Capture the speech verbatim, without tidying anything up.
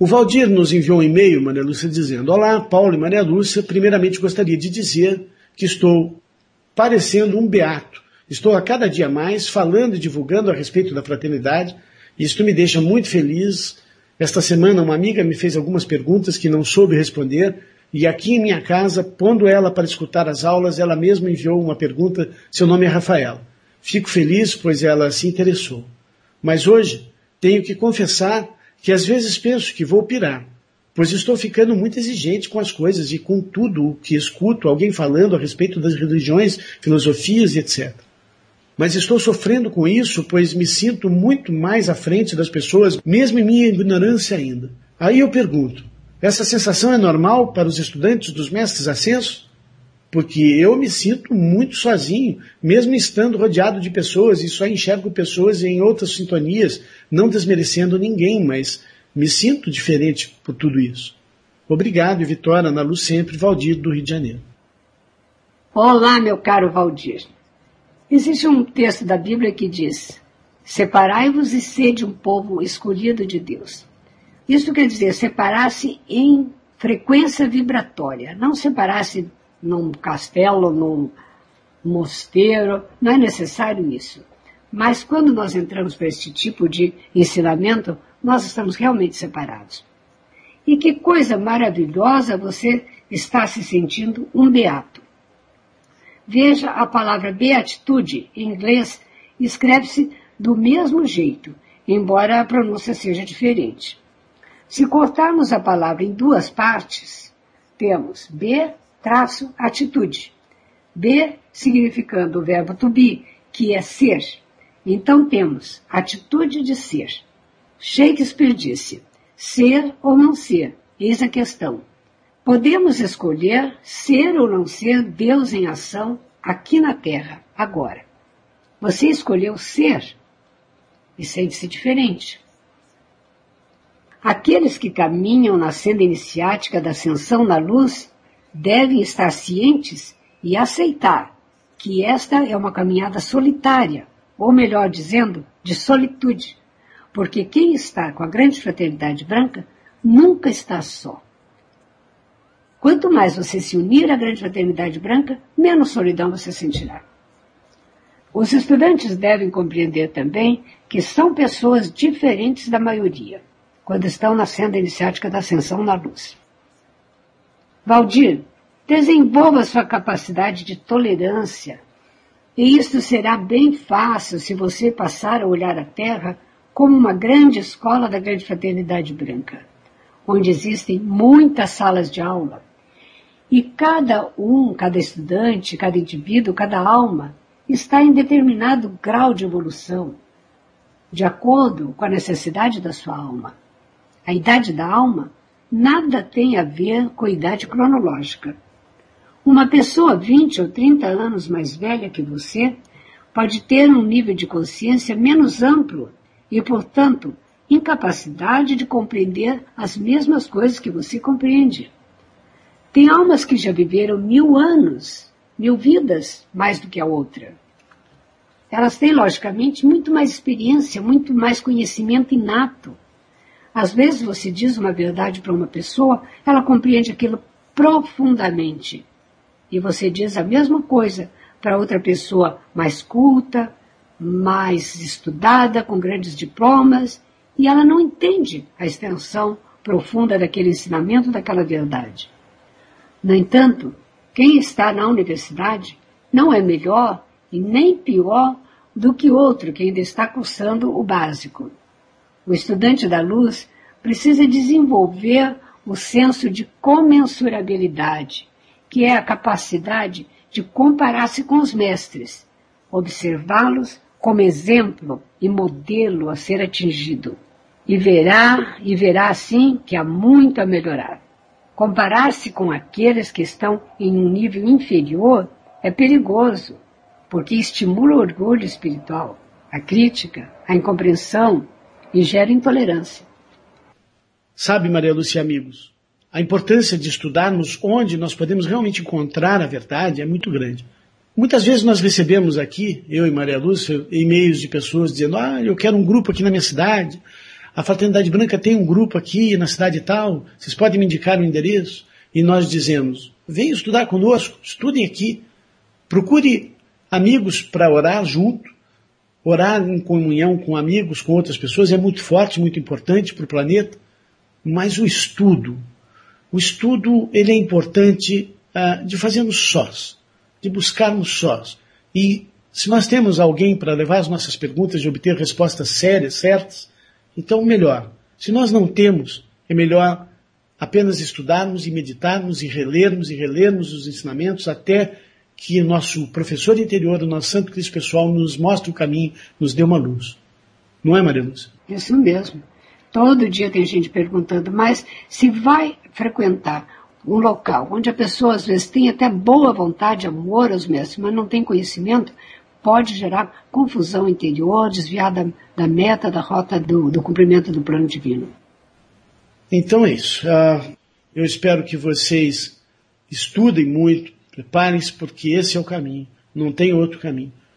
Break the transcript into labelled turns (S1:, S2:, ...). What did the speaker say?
S1: O Valdir nos enviou um e-mail, Maria Lúcia, dizendo: olá, Paulo e Maria Lúcia, primeiramente gostaria de dizer que estou parecendo um beato. Estou a cada dia mais falando e divulgando a respeito da fraternidade, e isto me deixa muito feliz. Esta semana uma amiga me fez algumas perguntas que não soube responder, e aqui em minha casa, pondo ela para escutar as aulas, ela mesma enviou uma pergunta, seu nome é Rafaela. Fico feliz, pois ela se interessou. Mas hoje tenho que confessar que às vezes penso que vou pirar, pois estou ficando muito exigente com as coisas e com tudo o que escuto alguém falando a respeito das religiões, filosofias e etcétera. Mas estou sofrendo com isso, pois me sinto muito mais à frente das pessoas, mesmo em minha ignorância ainda. Aí eu pergunto, essa sensação é normal para os estudantes dos mestres ascensos? Porque eu me sinto muito sozinho, mesmo estando rodeado de pessoas, e só enxergo pessoas em outras sintonias, não desmerecendo ninguém, mas me sinto diferente por tudo isso. Obrigado, e Vitória, na luz sempre, Valdir, do Rio de Janeiro.
S2: Olá, meu caro Valdir. Existe um texto da Bíblia que diz: separai-vos e sede um povo escolhido de Deus. Isso quer dizer separar-se em frequência vibratória, não separar-se num castelo, num mosteiro, não é necessário isso. Mas quando nós entramos para este tipo de ensinamento, nós estamos realmente separados. E que coisa maravilhosa você está se sentindo um beato. Veja, a palavra beatitude, em inglês, escreve-se do mesmo jeito, embora a pronúncia seja diferente. Se cortarmos a palavra em duas partes, temos be traço atitude. Be significando o verbo to be, que é ser. Então temos atitude de ser. Shakespeare disse: ser ou não ser, eis a questão. Podemos escolher ser ou não ser Deus em ação aqui na Terra, agora. Você escolheu ser e sente-se diferente. Aqueles que caminham na senda iniciática da ascensão na luz devem estar cientes e aceitar que esta é uma caminhada solitária, ou melhor dizendo, de solitude, porque quem está com a grande fraternidade branca nunca está só. Quanto mais você se unir à grande fraternidade branca, menos solidão você sentirá. Os estudantes devem compreender também que são pessoas diferentes da maioria, quando estão na senda iniciática da ascensão na luz. Valdir, desenvolva sua capacidade de tolerância, e isto será bem fácil se você passar a olhar a Terra como uma grande escola da grande fraternidade branca, onde existem muitas salas de aula, e cada um, cada estudante, cada indivíduo, cada alma está em determinado grau de evolução, de acordo com a necessidade da sua alma. A idade da alma nada tem a ver com a idade cronológica. Uma pessoa vinte ou trinta anos mais velha que você pode ter um nível de consciência menos amplo e, portanto, incapacidade de compreender as mesmas coisas que você compreende. Tem almas que já viveram mil anos, mil vidas, mais do que a outra. Elas têm, logicamente, muito mais experiência, muito mais conhecimento inato. Às vezes você diz uma verdade para uma pessoa, ela compreende aquilo profundamente. E você diz a mesma coisa para outra pessoa mais culta, mais estudada, com grandes diplomas, e ela não entende a extensão profunda daquele ensinamento, daquela verdade. No entanto, quem está na universidade não é melhor e nem pior do que outro que ainda está cursando o básico. O estudante da luz precisa desenvolver o senso de comensurabilidade, que é a capacidade de comparar-se com os mestres, observá-los como exemplo e modelo a ser atingido. E verá, e verá assim que há muito a melhorar. Comparar-se com aqueles que estão em um nível inferior é perigoso, porque estimula o orgulho espiritual, a crítica, a incompreensão e gera intolerância.
S1: Sabe, Maria Lúcia e amigos, a importância de estudarmos onde nós podemos realmente encontrar a verdade é muito grande. Muitas vezes nós recebemos aqui, eu e Maria Lúcia, e-mails de pessoas dizendo: ah, eu quero um grupo aqui na minha cidade, a Fraternidade Branca tem um grupo aqui na cidade tal, vocês podem me indicar o endereço? E nós dizemos, venham estudar conosco, estudem aqui, procure amigos para orar junto, orar em comunhão com amigos, com outras pessoas, é muito forte, muito importante para o planeta, mas o estudo, o estudo ele é importante uh, de fazermos sós, de buscarmos sós. E se nós temos alguém para levar as nossas perguntas e obter respostas sérias, certas, então melhor. Se nós não temos, é melhor apenas estudarmos e meditarmos e relermos e relermos os ensinamentos até que o nosso professor interior, o nosso Santo Cristo pessoal, nos mostre o caminho, nos dê uma luz. Não é, Maria Lúcia?
S2: Isso mesmo. Todo dia tem gente perguntando, mas se vai frequentar um local onde a pessoa às vezes tem até boa vontade, amor aos mestres, mas não tem conhecimento, pode gerar confusão interior, desviar da, da meta, da rota do, do cumprimento do plano divino.
S1: Então é isso. Uh, eu espero que vocês estudem muito, preparem-se, porque esse é o caminho. Não tem outro caminho.